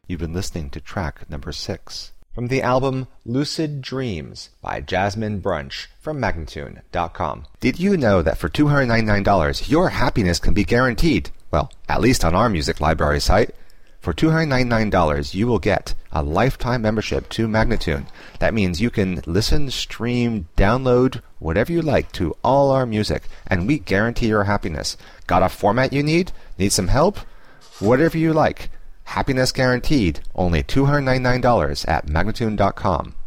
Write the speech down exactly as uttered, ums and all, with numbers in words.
You've been listening to track number six. From the album Lucid Dreams by Jasmine Brunch from Magnatune dot com. Did you know that for two hundred ninety-nine dollars your happiness can be guaranteed? Well, at least on our music library site. For two hundred ninety-nine dollars you will get a lifetime membership to Magnatune. That means you can listen, stream, download, whatever you like to all our music, and we guarantee your happiness. Got a format you need? Need some help? Whatever you like. Happiness guaranteed. Only two hundred ninety-nine dollars at Magnatune dot com.